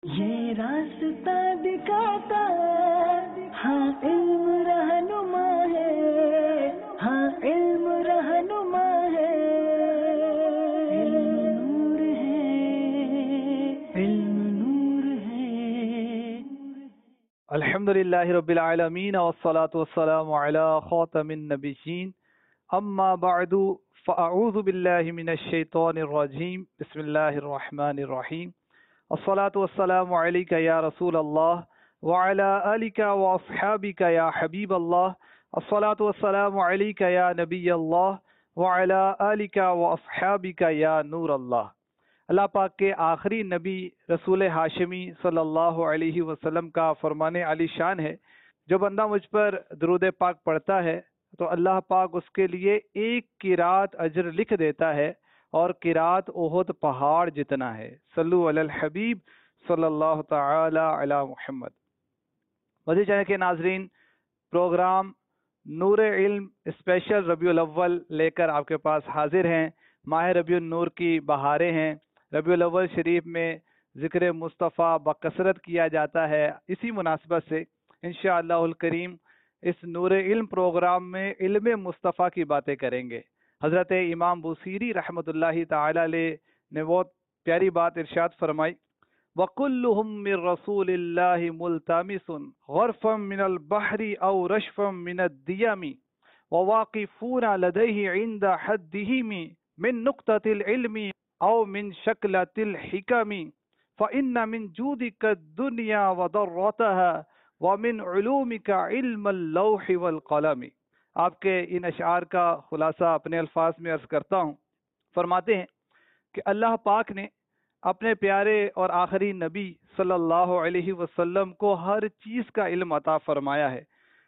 یہ راستہ دکھاتا ہے، ہاں علم رہنما ہے، ہاں علم رہنما ہے، علم نور ہے، علم نور ہے۔ الحمدللہ رب العالمین والصلاة والسلام علی خاتم النبیین، اما بعد فاعوذ باللہ من الشیطان الرجیم، بسم اللہ الرحمن الرحیم۔ الصلاة والسلام علیک یا رسول اللہ وعلی آلک واصحابک یا حبیب اللہ۔ الصلاة والسلام علیک یا نبی اللہ وعلی آلک واصحابک یا نور اللہ۔ اللہ پاک کے آخری نبی رسول ہاشمی صلی اللہ علیہ وسلم کا فرمان علی شان ہے، جو بندہ مجھ پر درود پاک پڑھتا ہے تو اللہ پاک اس کے لیے ایک قرات اجر لکھ دیتا ہے، اور قرات احد پہاڑ جتنا ہے۔ صلو علی الحبیب صلی اللہ تعالی علی محمد۔ مزید چینل کے ناظرین، پروگرام نور علم اسپیشل ربیع الاول لے کر آپ کے پاس حاضر ہیں۔ ماہ ربیع النور کی بہاریں ہیں۔ ربیع الاول شریف میں ذکر مصطفیٰ بکثرت کیا جاتا ہے۔ اسی مناسبت سے انشاءاللہ الکریم اس نور علم پروگرام میں علم مصطفیٰ کی باتیں کریں گے۔ حضرت امام بوصیری رحمۃ اللہ تعالی علیہ نے بہت پیاری بات ارشاد فرمائی، وَكُلُّهُم مِّن رَّسُولِ اللَّهِ مُلْتَمِسٌ غَرْفًا مِّنَ الْبَحْرِ أَوْ رَشْفًا مِّنَ الدِّيَمِ وَوَاقِفُونَ لَدَيْهِ عِندَ حَدِّهِمْ مِن نُقْطَةِ الْعِلْمِ أَوْ مِن شَكْلَةِ الْحِكَمِ فَإِنَّ مِن جُودِكَ الدُّنْيَا وَضَرَّتَهَا وَمِن عُلُومِكَ عِلْمَ اللَّوْحِ وَالْقَلَمِ۔ آپ کے ان اشعار کا خلاصہ اپنے الفاظ میں عرض کرتا ہوں۔ فرماتے ہیں کہ اللہ پاک نے اپنے پیارے اور آخری نبی صلی اللہ علیہ وسلم کو ہر چیز کا علم عطا فرمایا ہے۔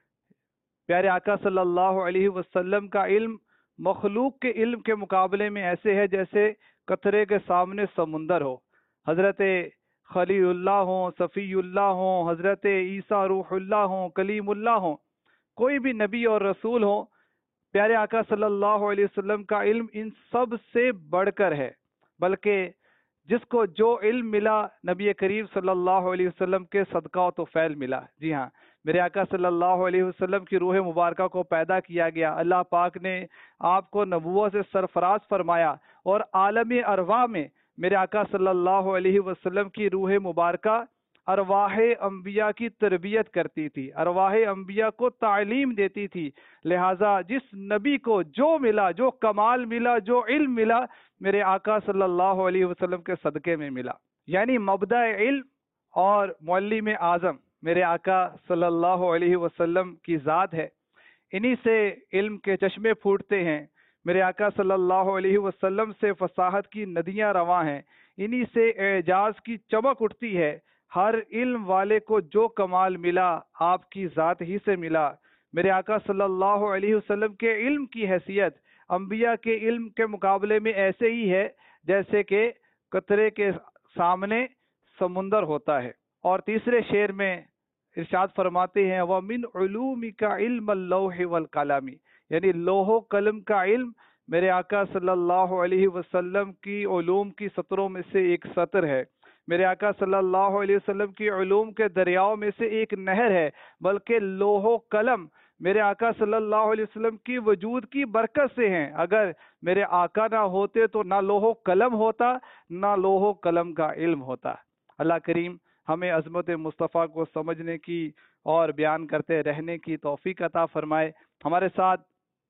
پیارے آقا صلی اللہ علیہ وسلم کا علم مخلوق کے علم کے مقابلے میں ایسے ہے جیسے قطرے کے سامنے سمندر ہو۔ حضرت خلیل اللہ ہوں، صفی اللہ ہوں، حضرت عیسیٰ روح اللہ ہوں، کلیم اللہ ہوں، کوئی بھی نبی اور رسول ہو، پیارے آقا صلی اللہ علیہ وسلم کا علم ان سب سے بڑھ کر ہے۔ بلکہ جس کو جو علم ملا نبی کریم صلی اللہ علیہ وسلم کے صدقہ و توفیل ملا۔ جی ہاں، میرے آقا صلی اللہ علیہ وسلم کی روح مبارکہ کو پیدا کیا گیا، اللہ پاک نے آپ کو نبوت سے سرفراز فرمایا، اور عالم ارواح میں میرے آقا صلی اللہ علیہ وسلم کی روح مبارکہ ارواح انبیاء کی تربیت کرتی تھی، ارواح انبیاء کو تعلیم دیتی تھی۔ لہٰذا جس نبی کو جو ملا، جو کمال ملا، جو علم ملا، میرے آقا صلی اللہ علیہ وسلم کے صدقے میں ملا۔ یعنی مبدأ علم اور معلم اعظم میرے آقا صلی اللہ علیہ وسلم کی ذات ہے۔ انہی سے علم کے چشمے پھوٹتے ہیں۔ میرے آقا صلی اللہ علیہ وسلم سے فصاحت کی ندیاں رواں ہیں۔ انہی سے اعجاز کی چمک اٹھتی ہے۔ ہر علم والے کو جو کمال ملا آپ کی ذات ہی سے ملا۔ میرے آقا صلی اللہ علیہ وسلم کے علم کی حیثیت انبیاء کے علم کے مقابلے میں ایسے ہی ہے جیسے کہ قطرے کے سامنے سمندر ہوتا ہے۔ اور تیسرے شعر میں ارشاد فرماتے ہیں، وَمِنْ عُلُومِكَ عِلْمَ اللَّوْحِ وَالْقَلَمِ، یعنی لوح و قلم کا علم میرے آقا صلی اللہ علیہ وسلم کی علوم کی سطروں میں سے ایک سطر ہے۔ میرے آقا صلی اللہ علیہ وسلم کی علوم کے دریاؤں میں سے ایک نہر ہے۔ بلکہ لوح و قلم میرے آقا صلی اللہ علیہ وسلم کی وجود کی برکت سے ہیں۔ اگر میرے آقا نہ ہوتے تو نہ لوح و قلم ہوتا، نہ لوح و قلم کا علم ہوتا۔ اللہ کریم ہمیں عظمت مصطفیٰ کو سمجھنے کی اور بیان کرتے رہنے کی توفیق عطا فرمائے۔ ہمارے ساتھ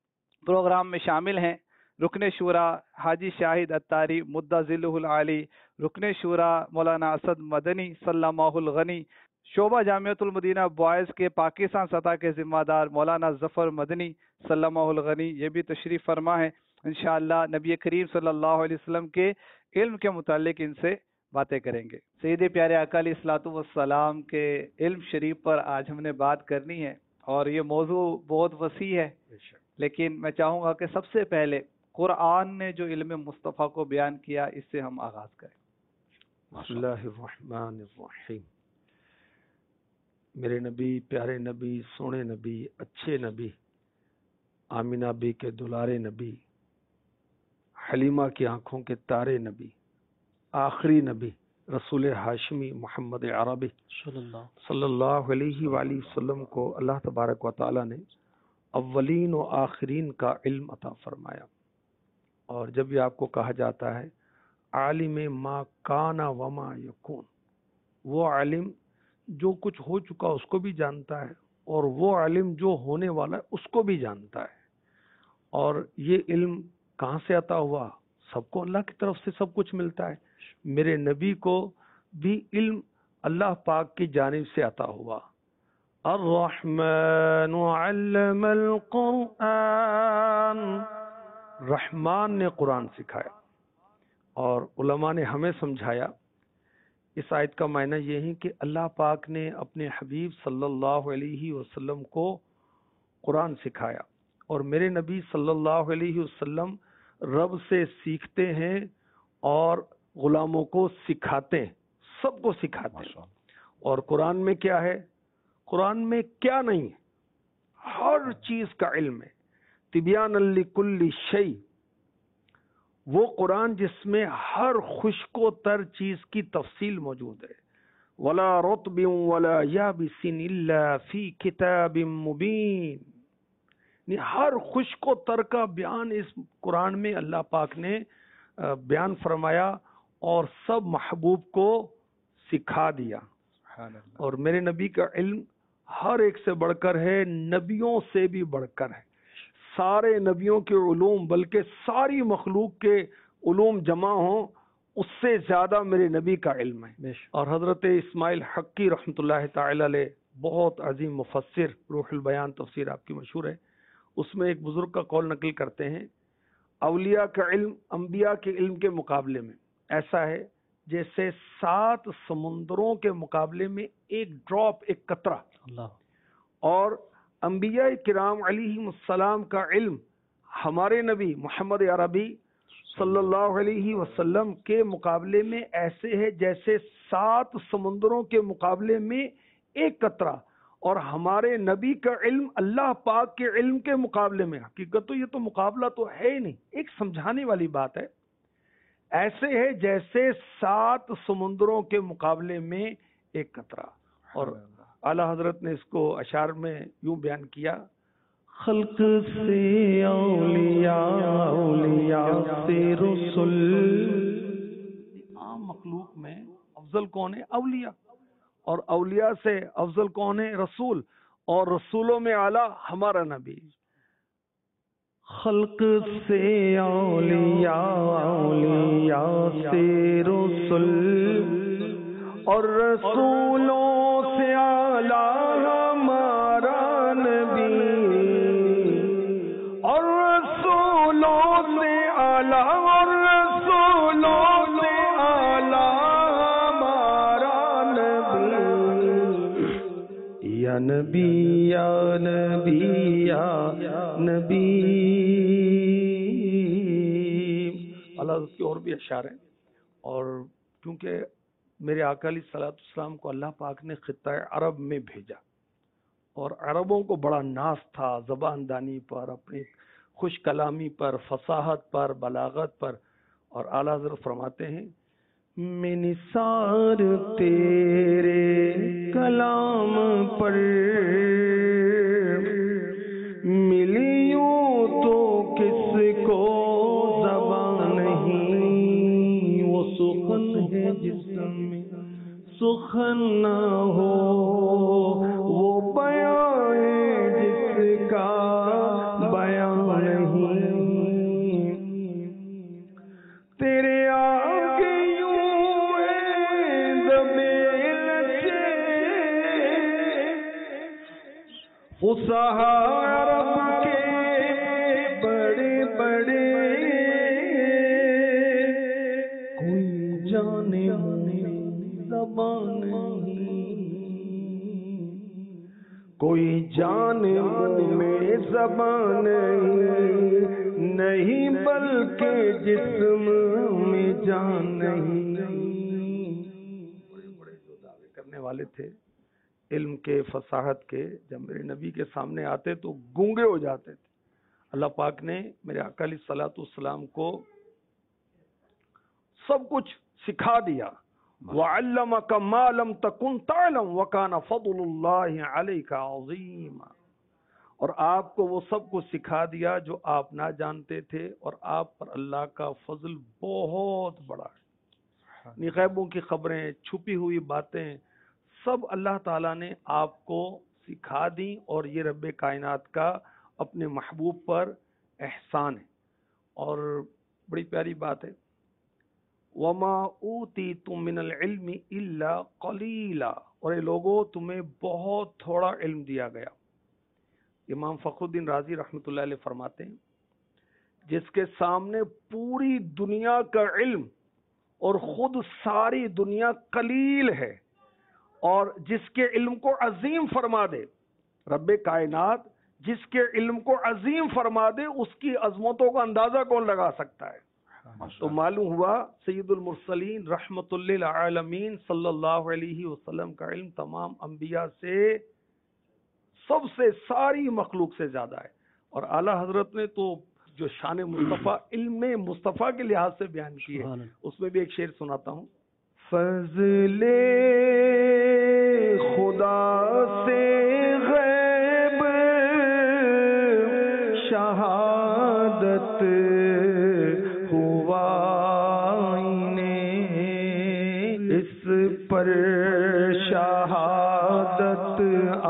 پروگرام میں شامل ہیں رکن شورا حاجی شاہد اتاری مدہ ذلہ العالی، رکن شورا مولانا اسد مدنی سلمہ الغنی، شعبہ جامعۃ المدینہ بوائز کے پاکستان سطح کے ذمہ دار مولانا ظفر مدنی سلمہ الغنی، یہ بھی تشریف فرما ہے۔ انشاءاللہ نبی کریم صلی اللہ علیہ وسلم کے علم کے متعلق ان سے باتیں کریں گے۔ سید پیارے آقا علیہ الصلوۃ والسلام کے علم شریف پر آج ہم نے بات کرنی ہے، اور یہ موضوع بہت وسیع ہے، لیکن میں چاہوں گا کہ سب سے پہلے قرآن نے جو علم مصطفیٰ کو بیان کیا اس سے ہم آغاز کریں۔ بسم اللہ الرحمن الرحیم۔ میرے نبی، پیارے نبی، سونے نبی، اچھے نبی، آمینہ بی کے دلارے نبی، حلیمہ کی آنکھوں کے تارے نبی، آخری نبی رسول ہاشمی محمد عربی صلی اللہ علیہ وآلہ وسلم کو اللہ تبارک و تعالی نے اولین و آخرین کا علم عطا فرمایا. اور جب یہ آپ کو کہا جاتا ہے عالم ما کان وما یکون، وہ عالم جو کچھ ہو چکا اس کو بھی جانتا ہے، اور وہ عالم جو ہونے والا ہے اس کو بھی جانتا ہے. اور یہ علم کہاں سے عطا ہوا؟ سب کو اللہ کی طرف سے سب کچھ ملتا ہے. میرے نبی کو بھی علم اللہ پاک کی جانب سے عطا ہوا. الرحمن علم القرآن، رحمان نے قرآن سکھایا. اور علماء نے ہمیں سمجھایا اس آیت کا معنی یہ ہے کہ اللہ پاک نے اپنے حبیب صلی اللہ علیہ وسلم کو قرآن سکھایا، اور میرے نبی صلی اللہ علیہ وسلم رب سے سیکھتے ہیں اور غلاموں کو سکھاتے ہیں، سب کو سکھاتے ہیں. اور قرآن میں کیا ہے؟ قرآن میں کیا نہیں ہے؟ ہر چیز کا علم ہے. تبیان لکل شیء، وہ قرآن جس میں ہر خشک و تر چیز کی تفصیل موجود ہے. ولا رطب ولا یابس الا فی کتاب مبین، ہر خشک و تر کا بیان اس قرآن میں اللہ پاک نے بیان فرمایا اور سب محبوب کو سکھا دیا. اور میرے نبی کا علم ہر ایک سے بڑھ کر ہے، نبیوں سے بھی بڑھ کر ہے. سارے نبیوں کے علوم، بلکہ ساری مخلوق کے علوم جمع ہوں اس سے زیادہ میرے نبی کا علم ہے. اور حضرت اسماعیل حقی رحمۃ اللہ تعالی علیہ بہت عظیم مفسر، روح البیان تفسیر آپ کی مشہور ہے، اس میں ایک بزرگ کا قول نقل کرتے ہیں اولیاء کا علم انبیاء کے علم کے مقابلے میں ایسا ہے جیسے 7 سمندروں کے مقابلے میں ایک ڈراپ، ایک قطرہ. اور انبیاء کرام علیہم السلام کا علم ہمارے نبی محمد عربی صلی اللہ علیہ وسلم کے مقابلے میں ایسے ہے جیسے 7 سمندروں کے مقابلے میں ایک قطرہ. اور ہمارے نبی کا علم اللہ پاک کے علم کے مقابلے میں، حقیقت تو یہ تو مقابلہ تو ہے ہی نہیں، ایک سمجھانے والی بات ہے، ایسے ہے جیسے 7 سمندروں کے مقابلے میں ایک قطرہ. اور اعلی حضرت نے اس کو اشعار میں یوں بیان کیا، خلق سے اولیاء، اولیاء سے رسل. عام مخلوق میں افضل کون ہے؟ اولیاء. اور اولیاء سے افضل کون ہے؟ رسول. اور رسولوں میں اعلیٰ ہمارا نبی. خلق سے اولیاء، اولیاء سے رسل، اور رسولوں سے اعلیٰ ہمارا نبی. اور رسولوں سے اعلیٰ، اور رسولوں سے اعلیٰ ہمارا نبی. یا نبی یا نبی یا نبی. اللہ کی اور بھی اشعار ہیں. اور کیونکہ میرے آقا علیہ الصلوۃ والسلام کو اللہ پاک نے خطہ عرب میں بھیجا، اور عربوں کو بڑا ناز تھا زبان دانی پر، اپنی خوش کلامی پر، فصاحت پر، بلاغت پر. اور اعلیٰ حضرت فرماتے ہیں میں نثار تیرے کلام پر ملیوں تو کس کو زبان نہیں. وہ سخن ہے جس میں سخن نہ ہو، وہ بیان ہے جس کا بیان نہیں. تیرے آگے یوں ہے ذبیل سے فصحا عرب کے بڑے بڑے، کوئی جانے زبان نہیں، کوئی جانے میں زبان نہیں، بلکہ جسم میں جان نہیں. بڑے بڑے جو دعوے کرنے والے تھے علم کے، فصاحت کے، جب میرے نبی کے سامنے آتے تو گونگے ہو جاتے تھے. اللہ پاک نے میرے آقا علیہ الصلوۃ والسلام کو سب کچھ سکھا دیا، وَعَلَّمَكَ مَا لَمْ تَكُنْ تَعْلَمْ وَكَانَ فَضْلُ اللَّهِ عَلَيْكَ عَظِيمًا، اور آپ کو وہ سب کچھ سکھا دیا جو آپ نہ جانتے تھے، اور آپ پر اللہ کا فضل بہت بڑا ہے۔ غیبوں کی خبریں، چھپی ہوئی باتیں سب اللہ تعالیٰ نے آپ کو سکھا دیں، اور یہ رب کائنات کا اپنے محبوب پر احسان ہے۔ اور بڑی پیاری بات ہے، وَمَا أُوتِيتُم مِّنَ الْعِلْمِ إِلَّا قَلِيلًا، اور اے لوگوں تمہیں بہت تھوڑا علم دیا گیا۔ امام فخر الدین رازی رحمۃ اللہ علیہ فرماتے ہیں، جس کے سامنے پوری دنیا کا علم اور خود ساری دنیا قلیل ہے، اور جس کے علم کو عظیم فرما دے، رب کائنات جس کے علم کو عظیم فرما دے، اس کی عظمتوں کا اندازہ کون لگا سکتا ہے؟ تو معلوم ہوا سید المرسلین رحمت للعالمین صلی اللہ علیہ وسلم کا علم تمام انبیاء سے، سب سے، ساری مخلوق سے زیادہ ہے۔ اور اعلیٰ حضرت نے تو جو شان مصطفیٰ علم مصطفیٰ کے لحاظ سے بیان کی ہے، اس میں بھی ایک شعر سناتا ہوں۔ فضل خدا سے غیب شہادت ہوا انہیں، اس پر شہادت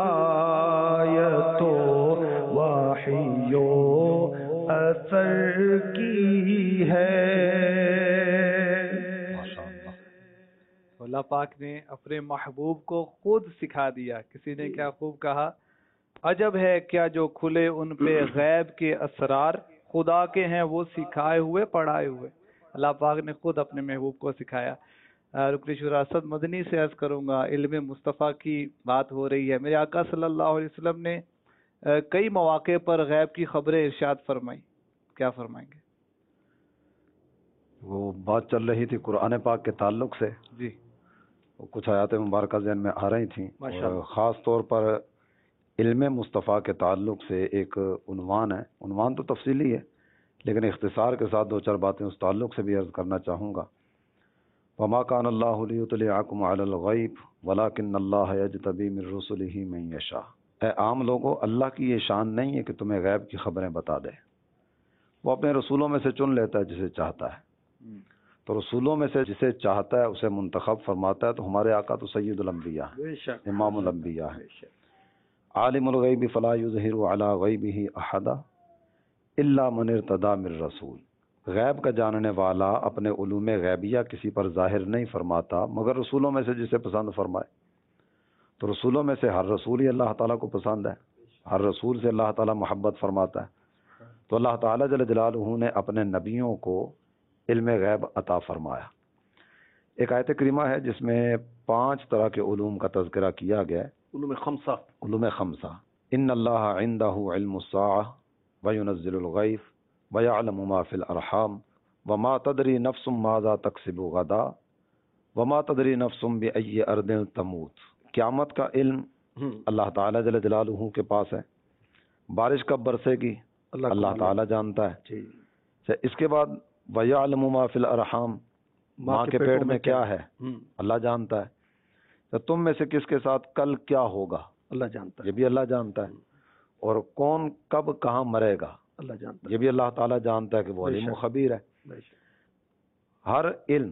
آیتوں وحیوں اثر کی ہے۔ اللہ پاک نے اپنے محبوب کو خود سکھا دیا۔ کسی نے کیا خوب کہا، عجب ہے کیا جو کھلے ان پہ غیب کے اسرار، خدا کے ہیں وہ سکھائے ہوئے پڑھائے ہوئے۔ اللہ پاک نے خود اپنے محبوب کو سکھایا۔ رکن شورا اسد مدنی سے عرض کروں گا، علم مصطفیٰ کی بات ہو رہی ہے۔ میرے آقا صلی اللہ علیہ وسلم نے کئی مواقع پر غیب کی خبریں ارشاد فرمائی، کیا فرمائیں گے؟ وہ بات چل رہی تھی قرآن پاک کے تعلق سے، جی، کچھ آیات مبارکہ ذہن میں آ رہی تھیں، اور خاص طور پر علم مصطفیٰ کے تعلق سے ایک عنوان ہے، عنوان تو تفصیلی ہے لیکن اختصار کے ساتھ دو چار باتیں اس تعلق سے بھی عرض کرنا چاہوں گا۔ وما كان الله ليطلعكم على الغیب ولكن الله يجتبی من رسله من یشاء، اے عام لوگوں، اللہ کی یہ شان نہیں ہے کہ تمہیں غیب کی خبریں بتا دے، وہ اپنے رسولوں میں سے چن لیتا ہے جسے چاہتا ہے، تو رسولوں میں سے جسے چاہتا ہے اسے منتخب فرماتا ہے۔ تو ہمارے آقا تو سید الانبیاء ہیں، امام الانبیاء ہیں۔ عالم الغیب فلا یظہر علی غیبہ احدا الا من ارتضی من رسول، غیب کا جاننے والا اپنے علوم غیبیہ کسی پر ظاہر نہیں فرماتا مگر رسولوں میں سے جسے پسند فرمائے۔ تو رسولوں میں سے ہر رسول ہی اللہ تعالیٰ کو پسند ہے، ہر رسول سے اللہ تعالیٰ محبت فرماتا ہے۔ تو اللہ تعالیٰ جل جلالہ نے اپنے نبیوں کو علم غیب عطا فرمایا۔ ایک آیت کریمہ ہے جس میں 5 طرح کے علوم کا تذکرہ کیا گیا ہے، علوم خمسہ۔ ان اللہ عندہ علم الساعہ وینزل الغیث ویعلم ما فی الارحام وما تدری نفس ماذا تکسب غدا وما تدری نفس بأی ارض تموت۔ قیامت کا علم اللہ تعالیٰ جل جلالہ کے پاس ہے، بارش کب برسے گی اللہ تعالیٰ جانتا ہے۔ اس کے بعد وَيَعْلَمُ مَا فِي الْأَرْحَامِ، ماں کے پیٹ میں کیا ہے اللہ جانتا ہے۔ تو تم میں سے کس کے ساتھ کل کیا ہوگا اللہ جانتا ہے، یہ بھی اللہ جانتا ہے، اور کون کب کہاں مرے گا اللہ جانتا ہے، یہ بھی اللہ تعالیٰ جانتا ہے کہ وہ علیم و خبیر ہے۔ ہر علم،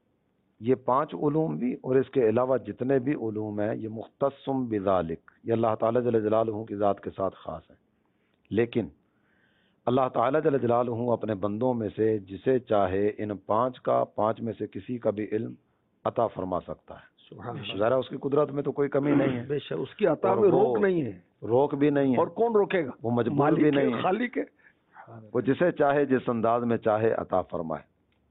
یہ 5 علوم بھی اور اس کے علاوہ جتنے بھی علوم ہیں یہ مختص بذالک، یہ اللہ تعالیٰ جل جلالہ کی ذات کے ساتھ خاص ہے۔ لیکن اللہ تعالیٰ جل جلالہ اپنے بندوں میں سے جسے چاہے ان 5 کا 5 میں سے کسی کا بھی علم عطا فرما سکتا ہے۔ ذرا اس کی قدرت میں تو کوئی کمی نہیں ہے، بے شک اس کی عطا میں روک نہیں ہے، روک بھی نہیں ہے، اور کون روکے گا؟ وہ مجبور بھی نہیں ہے، خالق ہے، وہ جسے چاہے جس انداز میں چاہے عطا فرمائے۔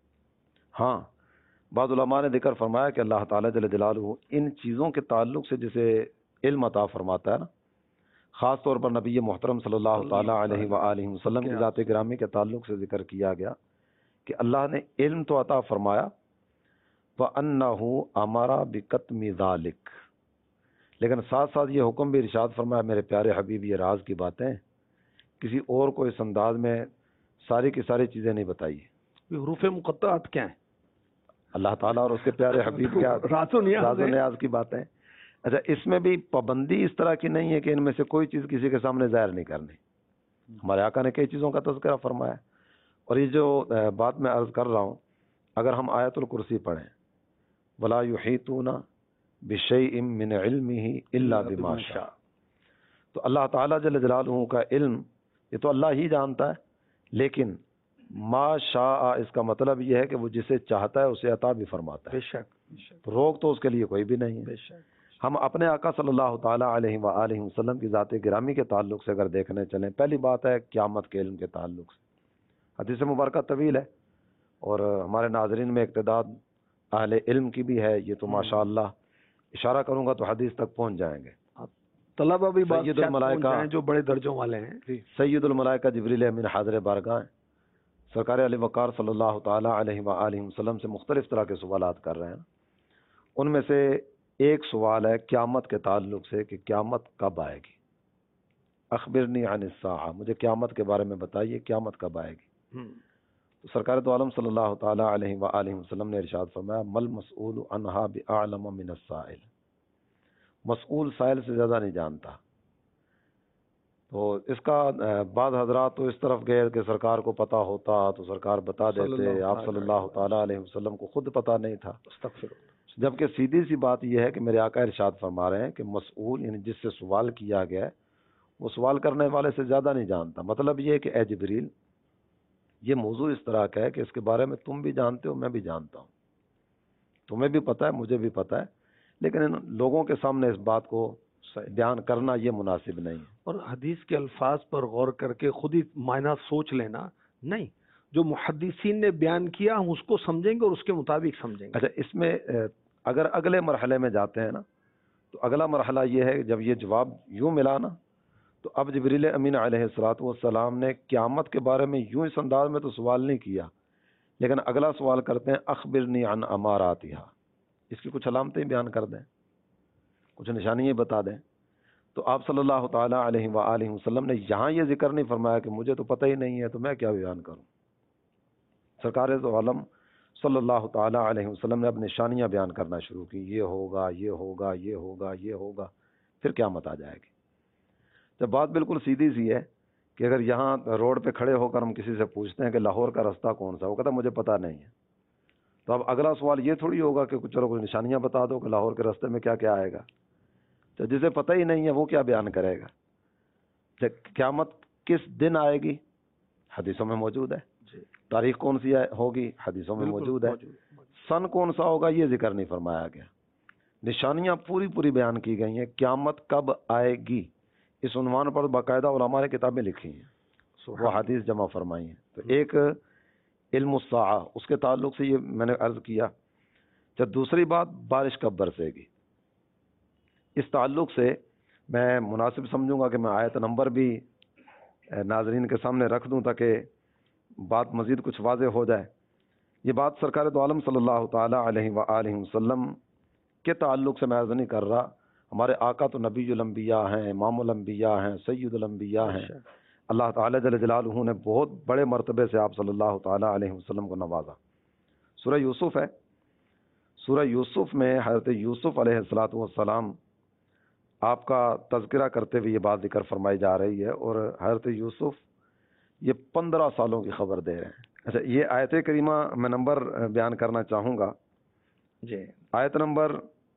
ہاں، بعض علماء نے ذکر فرمایا کہ اللہ تعالیٰ جل جلالہ ان چیزوں کے تعلق سے جسے علم عطا فرماتا ہے نا، خاص طور پر نبی محترم صلی اللہ تعالیٰ علیہ وآلہ وسلم کی ذات گرامی کے تعلق سے ذکر کیا گیا کہ اللہ نے علم تو عطا فرمایا وَأَنَّهُ أَمَرَ بِكَتْمِ ذَلِكَ، لیکن ساتھ ساتھ یہ حکم بھی ارشاد فرمایا، میرے پیارے حبیب یہ راز کی باتیں کسی اور کو اس انداز میں ساری کی ساری چیزیں نہیں بتائیے۔ حروف مقطعات کیا ہیں؟ اللہ تعالیٰ اور اس کے پیارے حبیب کے راز و نیاز کی باتیں. اچھا اس میں بھی پابندی اس طرح کی نہیں ہے کہ ان میں سے کوئی چیز کسی کے سامنے ظاہر نہیں کرنی. ہمارے آقا نے کئی چیزوں کا تذکرہ فرمایا. اور یہ جو بات میں عرض کر رہا ہوں، اگر ہم آیت الکرسی پڑھیں ولا یحیطون بشیء من علمہ الا بما شاء، تو اللہ تعالیٰ جل جلالہ کا علم یہ تو اللہ ہی جانتا ہے، لیکن ما شاء اس کا مطلب یہ ہے کہ وہ جسے چاہتا ہے اسے عطا بھی فرماتا ہے. بے شک روک تو اس کے لیے کوئی بھی نہیں ہے. بے شک. ہم اپنے آقا صلی اللہ تعالیٰ علیہ وآلہ وسلم کی ذات گرامی کے تعلق سے اگر دیکھنے چلیں، پہلی بات ہے قیامت کے علم کے تعلق سے. حدیث مبارکہ طویل ہے اور ہمارے ناظرین میں اقتداد اہل علم کی بھی ہے. یہ تو ماشاء اللہ اشارہ کروں گا تو حدیث تک پہنچ جائیں گے. طلبہ بھی سید الملائکہ جو بڑے درجوں والے ہیں. سید الملائکہ جبریل امین حاضر بارگاہ ہیں. سرکار علی وقار صلی اللہ تعالیٰ علیہ وآلہ وسلم سے مختلف طرح کے سوالات کر رہے ہیں. ان میں سے ایک سوال ہے قیامت کے تعلق سے کہ قیامت کب آئے گی. اخبرنی عن الساعہ، مجھے قیامت کے بارے میں بتائیے قیامت کب آئے گی. تو سرکار دو عالم صلی اللہ تعالیٰ علیہ وآلہ وسلم نے ارشاد فرمایا مل مسئول عنہا باعلم من السائل، مسئول سائل سے زیادہ نہیں جانتا. تو اس کا بعض حضرات تو اس طرف گئے کہ سرکار کو پتہ ہوتا تو سرکار بتا دیتے. آپ صلی اللہ تعالیٰ علیہ وسلم کو خود پتہ نہیں تھا. جبکہ سیدھی سی بات یہ ہے کہ میرے آقا ارشاد فرما رہے ہیں کہ مسئول یعنی جس سے سوال کیا گیا ہے وہ سوال کرنے والے سے زیادہ نہیں جانتا. مطلب یہ ہے کہ اے جبریل یہ موضوع اس طرح کا ہے کہ اس کے بارے میں تم بھی جانتے ہو، میں بھی جانتا ہوں، تمہیں بھی پتہ ہے، مجھے بھی پتہ ہے، لیکن ان لوگوں کے سامنے اس بات کو بیان کرنا یہ مناسب نہیں ہے. اور حدیث کے الفاظ پر غور کر کے خود ہی معنی سوچ لینا نہیں، جو محدثین نے بیان کیا ہم اس کو سمجھیں گے اور اس کے مطابق سمجھیں گے. اچھا اس میں اگر اگلے مرحلے میں جاتے ہیں نا تو اگلا مرحلہ یہ ہے کہ جب یہ جواب یوں ملا نا تو اب جبریل امین علیہ الصلوۃ والسلام نے قیامت کے بارے میں یوں اس انداز میں تو سوال نہیں کیا، لیکن اگلا سوال کرتے ہیں اخبرنی عن اماراتها، اس کی کچھ علامتیں بیان کر دیں، کچھ نشانیاں بتا دیں. تو آپ صلی اللہ تعالیٰ علیہ وآلہ وسلم نے یہاں یہ ذکر نہیں فرمایا کہ مجھے تو پتہ ہی نہیں ہے تو میں کیا بیان کروں. سرکار دو عالم صلی اللہ تعالیٰ علیہ وسلم نے اب نشانیاں بیان کرنا شروع کی، یہ ہوگا یہ ہوگا یہ ہوگا یہ ہوگا، پھر قیامت آ جائے گی. جب بات بالکل سیدھی سی ہے کہ اگر یہاں روڈ پہ کھڑے ہو کر ہم کسی سے پوچھتے ہیں کہ لاہور کا رستہ کون سا، وہ کہتا ہے مجھے پتہ نہیں ہے. تو اب اگلا سوال یہ تھوڑی ہوگا کہ چلو کچھ نشانیاں بتا دو کہ لاہور کے رستے میں کیا کیا آئے گا. تو جسے پتہ ہی نہیں ہے وہ کیا بیان کرے گا. قیامت کس دن آئے گی حدیثوں میں موجود ہے، تاریخ کون سی ہوگی حدیثوں میں موجود ہے، سن کون سا ہوگا یہ ذکر نہیں فرمایا گیا. نشانیاں پوری بیان کی گئی ہیں. قیامت کب آئے گی اس عنوان پر باقاعدہ علماء نے کتابیں لکھی ہیں، وہ حدیث جمع فرمائی ہیں. تو ایک علم الساعہ اس کے تعلق سے یہ میں نے عرض کیا. جب دوسری بات بارش کب برسے گی، اس تعلق سے میں مناسب سمجھوں گا کہ میں آیت نمبر بھی ناظرین کے سامنے رکھ دوں تاکہ بات مزید کچھ واضح ہو جائے. یہ بات سرکار دو عالم صلی اللہ تعالیٰ علیہ وآلہ وسلم کے تعلق سے میں عرض نہیں کر رہا. ہمارے آقا تو نبی الانبیاء ہیں، امام الانبیاء ہیں، سید الانبیاء ہیں. اللہ تعالیٰ جل جلالہ نے بہت بڑے مرتبے سے آپ صلی اللہ تعالیٰ علیہ وسلم کو نوازا. سورہ یوسف ہے، سورہ یوسف میں حضرت یوسف علیہ الصلوۃ والسلام آپ کا تذکرہ کرتے ہوئے یہ بات ذکر فرمائی جا رہی ہے اور حضرت یوسف یہ 15 سالوں کی خبر دے رہے ہیں. اچھا یہ آیت کریمہ میں نمبر بیان کرنا چاہوں گا جی. آیت نمبر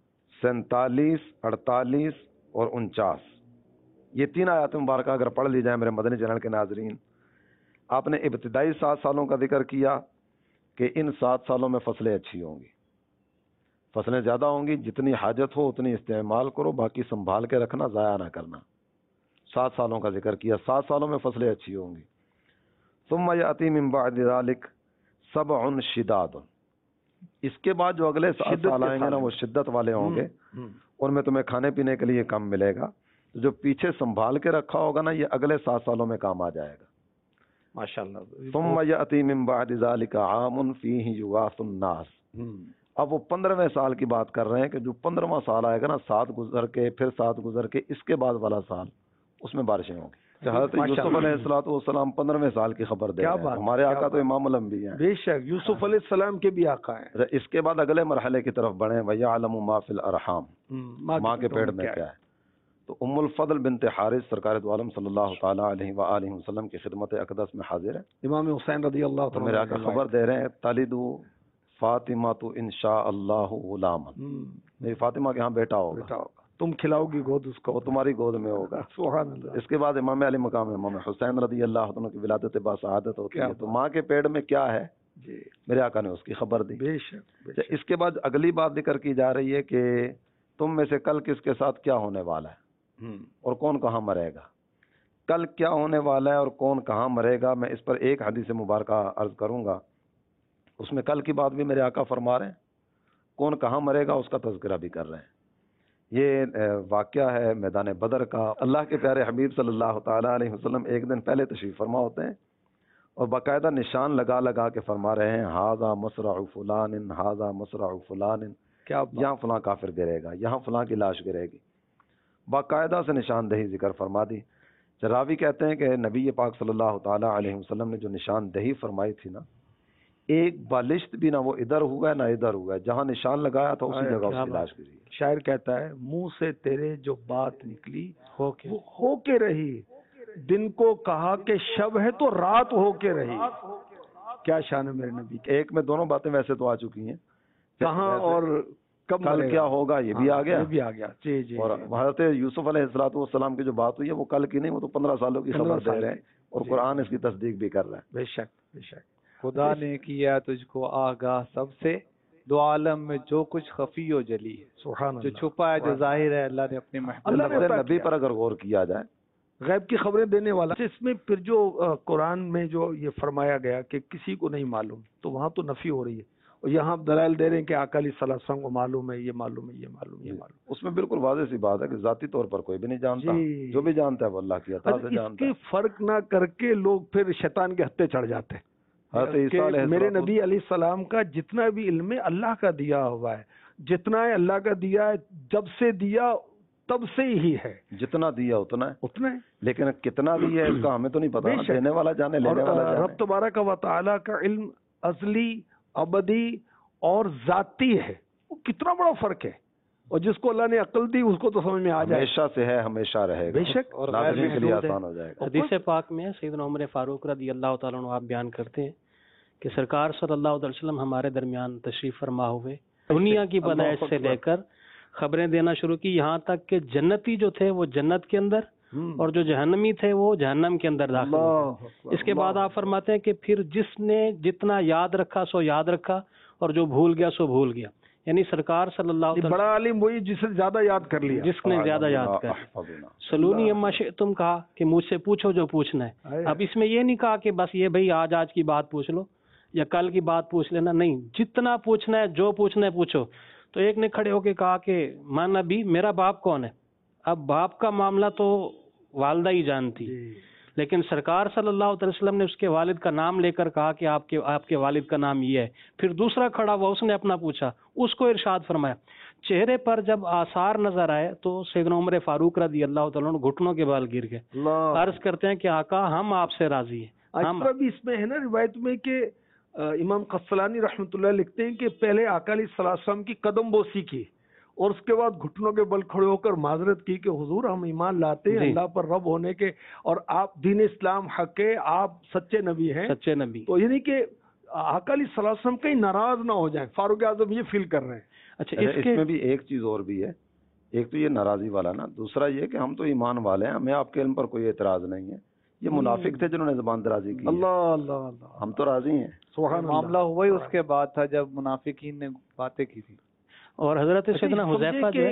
47، 48 اور 49، یہ 3 آیات مبارکہ اگر پڑھ لی جائیں میرے مدنی چینل کے ناظرین. آپ نے ابتدائی 7 سالوں کا ذکر کیا کہ ان 7 سالوں میں فصلیں اچھی ہوں گی، فصلیں زیادہ ہوں گی، جتنی حاجت ہو اتنی استعمال کرو، باقی سنبھال کے رکھنا، ضائع نہ کرنا. 7 سالوں کا ذکر کیا، 7 سالوں میں فصلیں اچھی ہوں گی. ثم یأتی من بعد ذلک 7 شداد، اس کے بعد جو اگلے 7 سال آئیں گے نا وہ شدت والے ہوں گے، ان میں تمہیں کھانے پینے کے لیے کم ملے گا. جو پیچھے سنبھال کے رکھا ہوگا نا یہ اگلے 7 سالوں میں کام آ جائے گا. ماشاءاللہ. ثم یأتی من بعد ذلک عام فیہ یغاث الناس. اب وہ 15ویں سال کی بات کر رہے ہیں کہ جو 15واں سال آئے گا نا، 7 گزر کے پھر 7 گزر کے اس کے بعد والا سال، اس میں بارشیں ہوں گی. کہ حضرت یوسف علیہ السلام 15ویں سال کی خبر دے رہے ہیں. ہمارے آقا تو امام الانبیاء ہیں. بے شک یوسف علیہ السلام کے بھی آقا ہیں. اس کے بعد اگلے مرحلے کی طرف بڑھیں وَيَعْلَمُ مَا فِي الْأَرْحَامِ، ماں کے پیٹ میں کیا ہے. تو ام الفضل بنت حارث سرکار دو عالم صلی اللہ تعالی علیہ وآلہ وسلم کی خدمت اقدس میں حاضر ہے. امام حسین رضی اللہ تو تعالیٰ میرے آقا خبر دے رہے ہیں تلد فاطمہ تو انشاء اللہ غلاما، میری فاطمہ کے ہاں بیٹا ہوگا، تم کھلاؤ گی گود اس کو، وہ تمہاری گود میں ہوگا. سبحان اللہ. اس کے بعد امام علی مقام امام حسین رضی اللہ عنہ کی ولادت باسعادت ہوتی ہے. تو ماں کے پیٹ میں کیا ہے جی میرے آقا نے اس کی خبر دی. بے شک. اس کے بعد اگلی بات ذکر کی جا رہی ہے کہ تم میں سے کل کس کے ساتھ کیا ہونے والا ہے اور کون کہاں مرے گا. کل کیا ہونے والا ہے اور کون کہاں مرے گا، میں اس پر ایک حدیث مبارکہ عرض کروں گا. اس میں کل کی بات بھی میرے آقا فرما رہے ہیں، کون کہاں مرے گا اس کا تذکرہ بھی کر رہے ہیں. یہ واقعہ ہے میدان بدر کا. اللہ کے پیارے حبیب صلی اللہ تعالی علیہ وسلم ایک دن پہلے تشریف فرما ہوتے ہیں اور باقاعدہ نشان لگا لگا کے فرما رہے ہیں ہاذا مصرع فلان، ہاذا مصرع فلان، کیا یہاں فلاں کافر گرے گا، یہاں فلاں کی لاش گرے گی. باقاعدہ سے نشاندہی ذکر فرما دی. راوی کہتے ہیں کہ نبی پاک صلی اللہ تعالی علیہ وسلم نے جو نشاندہی فرمائی تھی نا، ایک بالشت بھی نہ وہ ادھر ہوا ہے نہ ادھر ہوا ہے، جہاں نشان لگایا تھا اسی جگہ اس کی لاش گری. شاعر کہتا ہے منہ سے تیرے جو بات نکلی وہ ہو کے رہی، دن کو کہا کہ شب ہے تو رات ہو کے رہی. کیا شان ہے میرے نبی کی. ایک میں دونوں باتیں ویسے تو آ چکی ہیں، کہاں اور کب کل کیا ہوگا یہ بھی آ گیا، یہ بھی آ گیا. جی جی. اور حضرت یوسف علیہ السلام کی جو بات ہوئی ہے وہ کل کی نہیں، وہ تو 15 سالوں کی خبر دے رہے ہیں اور قرآن اس کی تصدیق بھی کر رہا ہے. بے شک بے شک. خدا نے کیا تجھ کو آگاہ سب سے، دو عالم میں جو کچھ خفی و جلی ہے، سبحان جو اللہ. چھپا ہے جو ظاہر ہے، اللہ نے اپنے محبوب اللہ نے عطا نبی کیا. پر اگر غور کیا جائے، غیب کی خبریں دینے والا. اس میں پھر جو قرآن میں جو یہ فرمایا گیا کہ کسی کو نہیں معلوم، تو وہاں تو نفی ہو رہی ہے، اور یہاں آپ دلائل دے رہے ہیں کہ آقا علیہ الصلوۃ والسلام کو معلوم ہے، یہ معلوم ہے، یہ معلوم ہے، یہ معلوم. اس میں بالکل واضح سی بات ہے کہ ذاتی طور پر کوئی بھی نہیں جانتا، جی. جو بھی جانتا ہے وہ اللہ کی عطا سے اس جانتا کے ہے. فرق نہ کر کے لوگ پھر شیطان کے ہتھے چڑھ جاتے ہیں. حضرت عیسیٰ علیہ کہ میرے السلام نبی علیہ السلام کا جتنا بھی علم ہے اللہ کا دیا ہوا ہے، جتنا ہے اللہ کا دیا ہے، جب سے دیا تب سے ہی ہے، جتنا دیا اتنا ہے، اتنا ہے. لیکن کتنا دیا ہے اس کا ہمیں تو نہیں پتا. دینے والا جانے، لینے والا اور رب جانے. تبارک و تعالیٰ کا علم ازلی، ابدی اور ذاتی ہے. وہ کتنا بڑا فرق ہے، اور جس کو اللہ نے عقل دی اس کو تو سمجھ میں آ جائے. ہمیشہ سے ہے، ہمیشہ رہے گا. بے شک. اور ناظرین کے لیے محدود ہے. آسان ہو جائے گا. حدیث پاک میں سیدنا عمر فاروق رضی اللہ تعالیٰ عنہ آپ بیان کرتے ہیں کہ سرکار صلی اللہ علیہ وسلم ہمارے درمیان تشریف فرما ہوئے، دنیا کی پیدائش سے لے کر خبریں دینا شروع کی، یہاں تک کہ جنتی جو تھے وہ جنت کے اندر اور جو جہنمی تھے وہ جہنم کے اندر داخل ہوئے. اس کے بعد آپ فرماتے ہیں کہ پھر جس نے جتنا یاد رکھا سو یاد رکھا، اور جو بھول گیا سو بھول گیا. یعنی سرکار صلی اللہ علیہ وسلم، بڑا عالم وہی جس نے زیادہ یاد کر لیا، جس نے زیادہ یاد کر. سلونی اما تم کہا کہ مجھ سے پوچھو جو پوچھنا ہے. اب اس میں یہ نہیں کہا کہ بس یہ بھئی آج کی بات پوچھ لو یا کل کی بات پوچھ لینا، نہیں، جتنا پوچھنا ہے جو پوچھنا ہے پوچھو. تو ایک نے کھڑے ہو کے کہا کہ ماں نبی میرا باپ کون ہے؟ اب باپ کا معاملہ تو والدہ ہی جانتی، لیکن سرکار صلی اللہ علیہ وسلم نے اس کے والد کا نام لے کر کہا کہ آپ کے والد کا نام یہ ہے. پھر دوسرا کھڑا ہوا، اس نے اپنا پوچھا، اس کو ارشاد فرمایا. چہرے پر جب آثار نظر آئے تو سیدنا عمر فاروق رضی اللہ تعالیٰ عنہ گھٹنوں کے بال گر گئے. عرض کرتے ہیں کہ آقا ہم آپ سے راضی ہیں. ہم بھی اس میں ہے نا روایت میں کہ امام قسطلانی رحمۃ اللہ لکھتے ہیں کہ پہلے آقا علیہ الصلوۃ والسلام کی قدم بوسی کی اور اس کے بعد گھٹنوں کے بل کھڑے ہو کر معذرت کی کہ حضور ہم ایمان لاتے ہیں اللہ پر رب ہونے کے، اور آپ دین اسلام حق ہے، آپ سچے نبی ہیں، سچے نبی. تو یعنی کہ آقا علیہ الصلوۃ والسلام کہیں ناراض نہ ہو جائیں. فاروق اعظم یہ فیل کر رہے ہیں. اچھا اس میں بھی ایک چیز اور بھی ہے، ایک تو یہ ناراضی والا نا، دوسرا یہ کہ ہم تو ایمان والے ہیں، ہمیں آپ کے علم پر کوئی اعتراض نہیں ہے. یہ منافق تھے جنہوں نے زبان درازی کی. اللہ اللہ اللہ. ہم تو راضی ہیں. سبحان معاملہ ہوا ہی اس کے بعد تھا جب منافقین نے باتیں کی تھی. اور حضرت سیدنا حذیفہ جو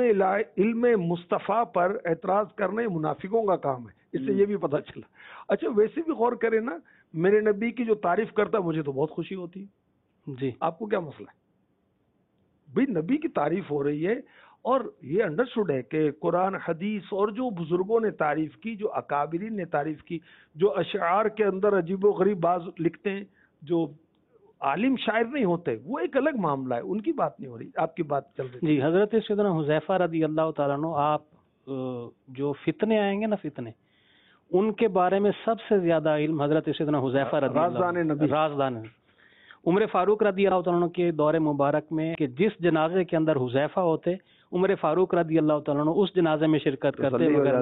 علم مصطفیٰ پر اعتراض کرنا یہ منافقوں کا کام ہے، اس سے یہ بھی پتہ چلا. اچھا ویسے بھی غور کریں نا، میرے نبی کی جو تعریف کرتا مجھے تو بہت خوشی ہوتی ہے. جی آپ کو کیا مسئلہ ہے؟ بھئی نبی کی تعریف ہو رہی ہے، اور یہ انڈرسٹوڈ ہے کہ قرآن حدیث اور جو بزرگوں نے تعریف کی، جو اکابرین نے تعریف کی، جو اشعار کے اندر عجیب و غریب بعض لکھتے ہیں، جو عالم شاعر نہیں ہوتے، وہ ایک الگ معاملہ ہے، ان کی بات نہیں ہو رہی، آپ کی بات چل رہی. جی حضرت سیدنا حذیفہ رضی اللہ تعالیٰ عنہ، آپ جو فتنے آئیں گے نا، فتنے ان کے بارے میں سب سے زیادہ علم حضرت سیدنا حذیفہ رضی اللہ رازدان عمر فاروق رضی اللہ تعالیٰ عنہ کے دور مبارک میں کہ جس جنازے کے اندر حذیفہ ہوتے عمر فاروق رضی اللہ تعالیٰ عنہ اس جنازے میں شرکت کرتے مگر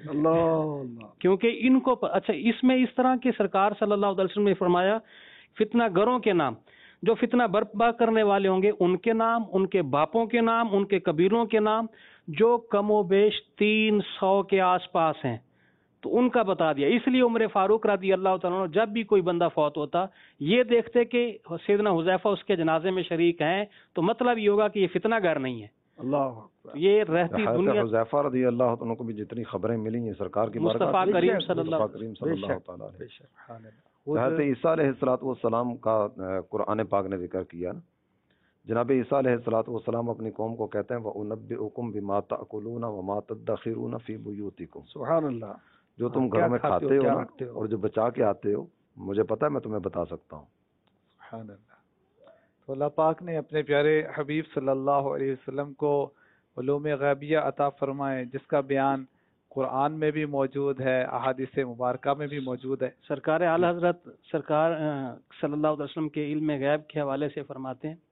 نہ کیونکہ ان کو اچھا اس میں اس طرح کی سرکار صلی اللہ علیہ وسلم نے فرمایا فتنہ گروں کے نام جو فتنہ برپا کرنے والے ہوں گے ان کے نام ان کے باپوں کے نام ان کے قبیلوں کے نام جو کم و بیش 300 کے آس پاس ہیں تو ان کا بتا دیا. اس لیے عمر فاروق رضی اللہ تعالیٰ عنہ جب بھی کوئی بندہ فوت ہوتا یہ دیکھتے کہ سیدنا حذیفہ اس کے جنازے میں شریک ہیں تو مطلب یہ ہوگا کہ یہ فتنہ گر نہیں ہے. اللہ یہ رہتی دنیا حذیفہ رضی اللہ عنہ کو بھی جتنی خبریں ملی ہیں سرکار کی مصطفیٰ کریم صلی اللہ تعالیٰ علیہ حضرت عیسیٰ علیہ السلام کا قرآن پاک نے ذکر کیا. جناب عیسیٰ علیہ السلام اپنی قوم کو کہتے ہیں وَأُنَبِّئُكُم بِمَا تَأْكُلُونَ وَمَا تَدَّخِرُونَ فِي بُيُوتِكُم. سبحان اللہ. جو تم گھروں میں کھاتے ہو اور جو بچا کے آتے ہو مجھے پتہ ہے میں تمہیں بتا سکتا ہوں. سبحان اللہ. تو اللہ پاک نے اپنے پیارے حبیب صلی اللہ علیہ وسلم کو علوم غیبیہ عطا فرمائے جس کا بیان قرآن میں بھی موجود ہے احادیث مبارکہ میں بھی موجود ہے. سرکار اعلی حضرت سرکار صلی اللہ علیہ وسلم کے علم غیب کے حوالے سے فرماتے ہیں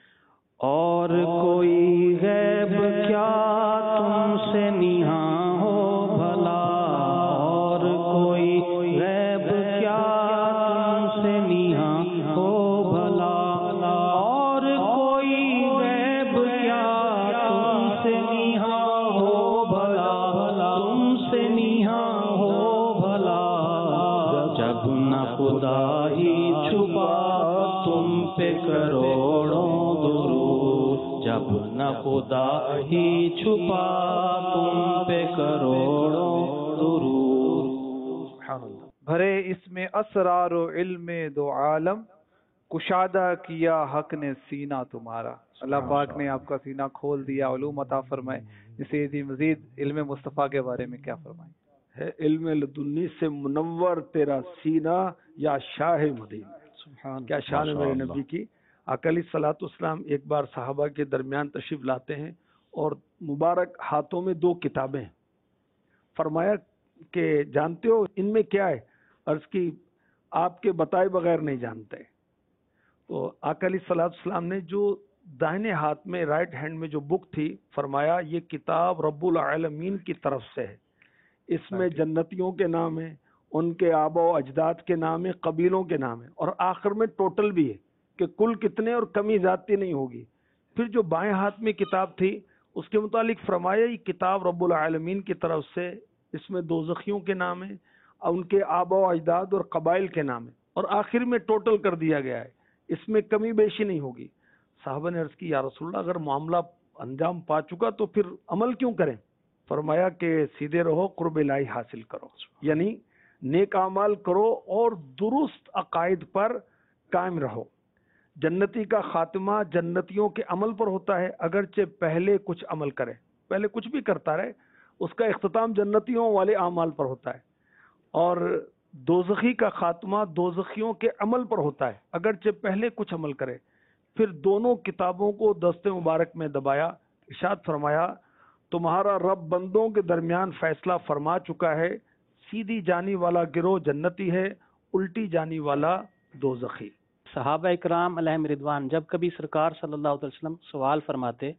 اور کوئی غیب کیا تم سے نہاں ہو بھلا اور کوئی غیب کیا تم سے نہاں ہو بھلا اور کوئی غیب کیا تم سے نہاں ہو بھلا تم سے نہاں ہو بھلا جب نہ خدا ہی چھپا تم پہ کروڑوں جب نہ خدا ہی چھپا تم پہ کروڑوں درود. بھرے اس میں اسرار و علم دو عالم کشادہ کیا حق نے سینہ تمہارا. اللہ پاک نے آپ کا سینہ کھول دیا علوم عطا فرمائے. اسے دی مزید علم مصطفیٰ کے بارے میں کیا فرمائیں؟ ہے علم لدنی سے منور تیرا سینہ یا شاہ مدینہ. کیا شان ہے میرے نبی کی. آقا علیہ الصلوۃ والسلام ایک بار صحابہ کے درمیان تشریف لاتے ہیں اور مبارک ہاتھوں میں 2 کتابیں ہیں. فرمایا کہ جانتے ہو ان میں کیا ہے؟ عرض کی آپ کے بتائے بغیر نہیں جانتے. تو آقا علیہ الصلوۃ والسلام نے جو دائنے ہاتھ میں رائٹ ہینڈ میں جو بک تھی فرمایا یہ کتاب رب العالمین کی طرف سے ہے. اس میں جنتیوں کے نام ہیں ان کے آبا و اجداد کے نام ہیں قبیلوں کے نام ہیں اور آخر میں ٹوٹل بھی ہے کہ کل کتنے اور کمی زیادتی نہیں ہوگی. پھر جو بائیں ہاتھ میں کتاب تھی اس کے متعلق فرمایا یہ کتاب رب العالمین کی طرف سے اس میں دوزخیوں کے نام ہیں ان کے آبا و اجداد اور قبائل کے نام ہیں اور آخر میں ٹوٹل کر دیا گیا ہے اس میں کمی بیشی نہیں ہوگی. صحابہ نے عرض کی یا رسول اللہ اگر معاملہ انجام پا چکا تو پھر عمل کیوں کریں؟ فرمایا کہ سیدھے رہو قرب الہی حاصل کرو یعنی نیک اعمال کرو اور درست عقائد پر قائم رہو. جنتی کا خاتمہ جنتیوں کے عمل پر ہوتا ہے اگرچہ پہلے کچھ عمل کرے پہلے کچھ بھی کرتا رہے اس کا اختتام جنتیوں والے اعمال پر ہوتا ہے. اور دوزخی کا خاتمہ دوزخیوں کے عمل پر ہوتا ہے اگرچہ پہلے کچھ عمل کرے. پھر دونوں کتابوں کو دست مبارک میں دبایا ارشاد فرمایا تمہارا رب بندوں کے درمیان فیصلہ فرما چکا ہے سیدھی جانی والا گروہ جنتی ہے الٹی جانی والا دوزخی. صحابہ اکرام علیہم رضوان جب کبھی سرکار صلی اللہ علیہ وسلم سوال فرماتے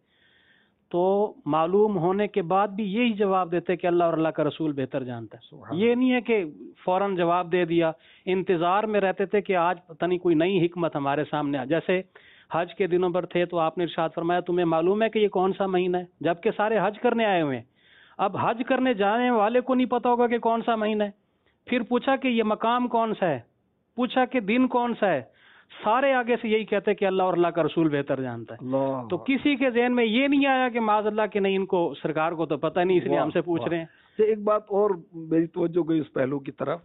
تو معلوم ہونے کے بعد بھی یہی جواب دیتے کہ اللہ اور اللہ کا رسول بہتر جانتا ہے. یہ نہیں ہے کہ فوراً جواب دے دیا انتظار میں رہتے تھے کہ آج پتہ نہیں کوئی نئی حکمت ہمارے سامنے آ. جیسے حج کے دنوں پر تھے تو آپ نے ارشاد فرمایا تمہیں معلوم ہے کہ یہ کون سا مہینہ ہے جبکہ سارے حج کرنے آئے ہوئے ہیں. اب حج کرنے جانے والے کو نہیں پتا ہوگا کہ کون سا مہینہ ہے. پھر پوچھا کہ یہ مقام کون سا ہے پوچھا کہ دن کون سا ہے سارے آگے سے یہی کہتے کہ اللہ اور اللہ کا رسول بہتر جانتا ہے. تو کسی کے ذہن میں یہ نہیں آیا کہ معاذ اللہ کہ نہیں ان کو سرکار کو تو پتہ نہیں اس لیے ہم سے پوچھ رہے ہیں. ایک بات اور میری توجہ گئی اس پہلو کی طرف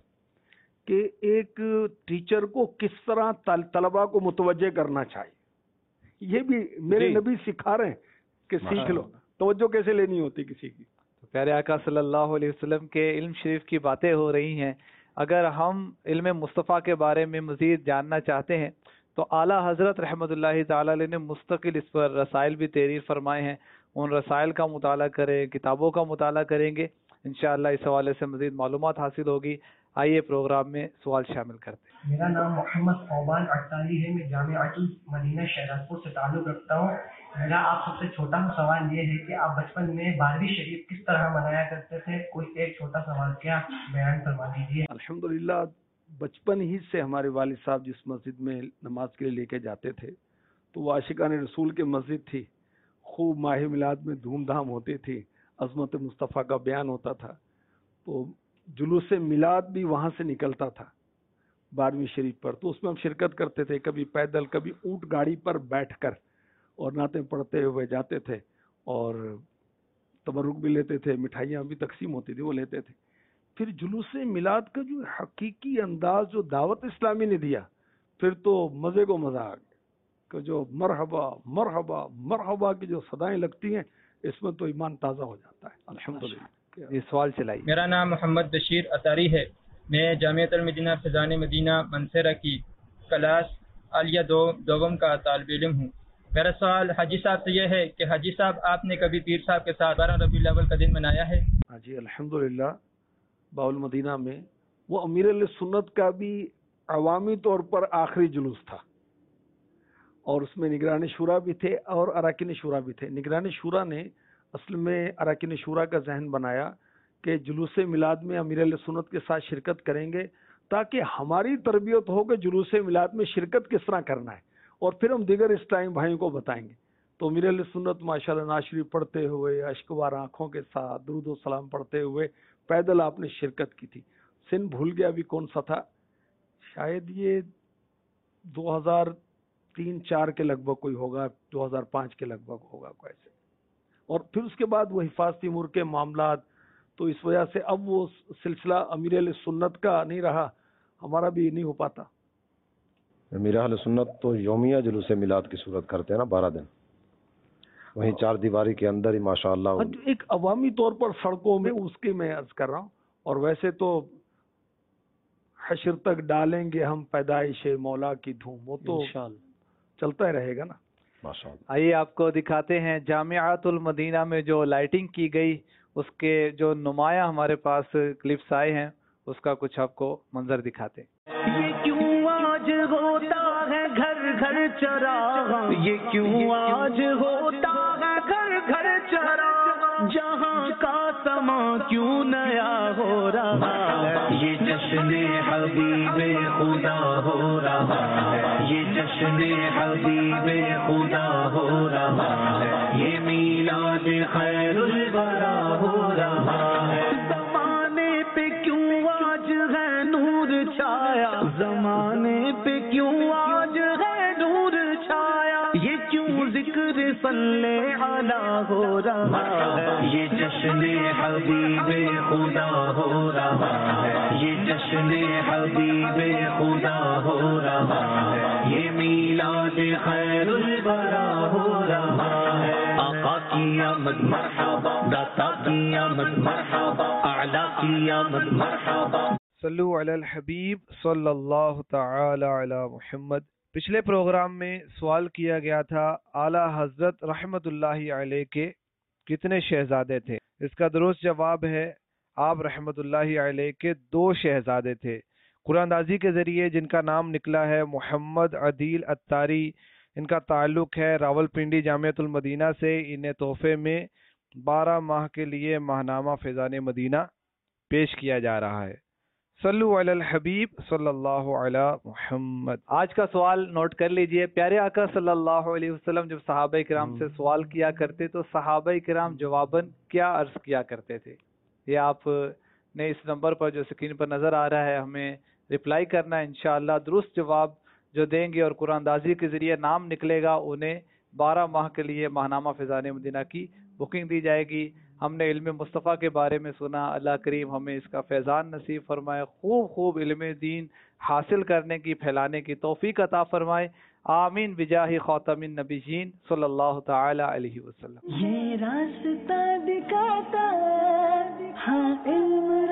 کہ ایک ٹیچر کو کس طرح طلباء کو متوجہ کرنا چاہیے یہ بھی میرے نبی سکھا رہے ہیں کہ سیکھ لو توجہ کیسے لینی ہوتی کسی کی. پیارے آقا صلی اللہ علیہ وسلم کے علم شریف کی باتیں ہو رہی ہیں. اگر ہم علم مصطفیٰ کے بارے میں مزید جاننا چاہتے ہیں تو اعلیٰ حضرت رحمۃ اللہ تعالی علیہ نے مستقل اس پر رسائل بھی تحریر فرمائے ہیں. ان رسائل کا مطالعہ کریں کتابوں کا مطالعہ کریں گے انشاءاللہ اس حوالے سے مزید معلومات حاصل ہوگی. آئیے پروگرام میں سوال شامل کرتے ہیں. میرا نام محمد فوبان اٹاری ہے. میں جامعۃ المدینہ شہرازپور سے تعلق رکھتا ہوں. میرا آپ سب سے چھوٹا سا سوال یہ ہے کہ آپ بچپن میں 12ویں شریف کس طرح منایا کرتے تھے؟ کوئی ایک چھوٹا سوال کیا بیان فرما دیجیے. الحمدللہ بچپن ہی سے ہمارے والد صاحب جس مسجد میں نماز کے لیے لے کے جاتے تھے تو وہ عاشقان رسول کی مسجد تھی. خوب ماہ میلاد میں دھوم دھام ہوتی تھی, عظمت مصطفیٰ کا بیان ہوتا تھا. تو جلوس میلاد بھی وہاں سے نکلتا تھا 12ویں شریف پر, تو اس میں ہم شرکت کرتے تھے, کبھی پیدل کبھی اونٹ گاڑی پر بیٹھ کر, اور نعتیں پڑھتے ہوئے جاتے تھے اور تبرک بھی لیتے تھے, مٹھائیاں بھی تقسیم ہوتی تھی وہ لیتے تھے. پھر جلوس میلاد کا جو حقیقی انداز جو دعوت اسلامی نے دیا, پھر تو مزے کو مزہ آ گیا کہ جو مرحبا مرحبا مرحبا کی جو صدائیں لگتی ہیں اس میں تو ایمان تازہ ہو جاتا ہے. الحمدللہ. یہ سوال چلائیے. میرا نام محمد بشیر اطاری ہے. میں جامعۃ المدینہ فیضان مدینہ منصورہ کی کلاس عالیہ دوم کا طالب علم ہوں. میرا سوال حاجی صاحب سے یہ ہے کہ حاجی صاحب آپ نے کبھی پیر صاحب کے ساتھ 12 ربیع الاول کا دن منایا ہے؟ ہاں جی الحمدللہ. باول مدینہ میں وہ امیر علیہ سنت کا بھی عوامی طور پر آخری جلوس تھا, اور اس میں نگران شورا بھی تھے اور اراکین شورا بھی تھے. نگران شورا نے اصل میں اراکین شورا کا ذہن بنایا کہ جلوس میلاد میں امیر علیہ سنت کے ساتھ شرکت کریں گے تاکہ ہماری تربیت ہو کہ جلوس میلاد میں شرکت کس طرح کرنا ہے, اور پھر ہم دیگر اسلامی بھائیوں کو بتائیں گے. تو امیر علیہ سنت ماشاءاللہ نعت شریف پڑھتے ہوئے اشکبار آنکھوں کے ساتھ درود و سلام پڑھتے ہوئے پیدل آپ نے شرکت کی تھی. سن بھول گیا ابھی کون سا تھا, شاید یہ 2003-4 کے لگ بھگ کوئی ہوگا, 2005 کے لگ بھگ ہوگا کوئی ایسے. اور پھر اس کے بعد وہ حفاظتی امور کے معاملات, تو اس وجہ سے اب وہ سلسلہ امیر علیہ سنت کا نہیں رہا, ہمارا بھی نہیں ہو پاتا. امیر اہل سنت تو یومیہ جلوس میلاد کی صورت کرتے ہیں نا 12 دن, وہیں 4 دیواری کے اندر ہی ماشاءاللہ. ایک عوامی طور پر سڑکوں میں اس کی میں عرض کر رہا ہوں, اور ویسے تو حشر تک ڈالیں گے ہم پیدائش مولا کی دھوم, وہ تو چلتا ہی رہے گا نا. آئیے آپ کو دکھاتے ہیں جامعۃ المدینہ میں جو لائٹنگ کی گئی, اس کے جو نمایاں ہمارے پاس کلپس آئے ہیں, اس کا کچھ آپ کو منظر دکھاتے ہیں. یہ کیوں آج ہوتا ہے گھر گھر چراغاں, یہ کیوں آج ہوتا ہے گھر گھر چراغاں, جہاں کا سما کیوں نیا ہو رہا ہے, یہ جشن حبیب خدا ہو رہا ہے, یہ جشن حبیب خدا ہو رہا ہے, یہ میلاد خیر الورا ہو رہا ہے. زمانے پہ کیوں آج ہے نور چھایا, زمانے پہ کیوں آج ہے نور چھایا, یہ کیوں ذکر صلی علیہ ہو رہا ہے, یہ جشن حبیب خدا ہو رہا ہے, یہ جشن حبیب خدا ہو رہا ہے, یہ میلاد خیر الورا ہو رہا ہے. آقا کی آمد مرحبا, داتا کی آمد مرحبا, اعلیٰ کی آمد مرحبا. صلو علی الحبیب صلی اللہ تعالی علی محمد. پچھلے پروگرام میں سوال کیا گیا تھا اعلیٰ حضرت رحمت اللہ علیہ کے کتنے شہزادے تھے؟ اس کا درست جواب ہے آپ رحمت اللہ علیہ کے 2 شہزادے تھے. قرآن اندازی کے ذریعے جن کا نام نکلا ہے محمد عدیل اتاری, ان کا تعلق ہے راولپنڈی جامعۃ المدینہ سے. انہیں تحفے میں 12 ماہ کے لیے ماہنامہ فیضان مدینہ پیش کیا جا رہا ہے. صلو علی الحبیب صلی اللہ علی محمد. آج کا سوال نوٹ کر لیجئے. پیارے آقا صلی اللہ علیہ وسلم جب صحابہ کرام سے سوال کیا کرتے تو صحابہ کرام جواباً کیا عرض کیا کرتے تھے؟ یہ آپ نے اس نمبر پر جو اسکرین پر نظر آ رہا ہے ہمیں رپلائی کرنا ہے. انشاءاللہ درست جواب جو دیں گے اور قرآن اندازی کے ذریعے نام نکلے گا انہیں 12 ماہ کے لیے ماہنامہ فیضان مدینہ کی بکنگ دی جائے گی. ہم نے علم مصطفیٰ کے بارے میں سنا, اللہ کریم ہمیں اس کا فیضان نصیب فرمائے, خوب علم دین حاصل کرنے کی پھیلانے کی توفیق عطا فرمائے. آمین بجاہ خاتم النبیین صلی اللہ تعالی علیہ وسلم. یہ راستہ دکھاتا ہاں علم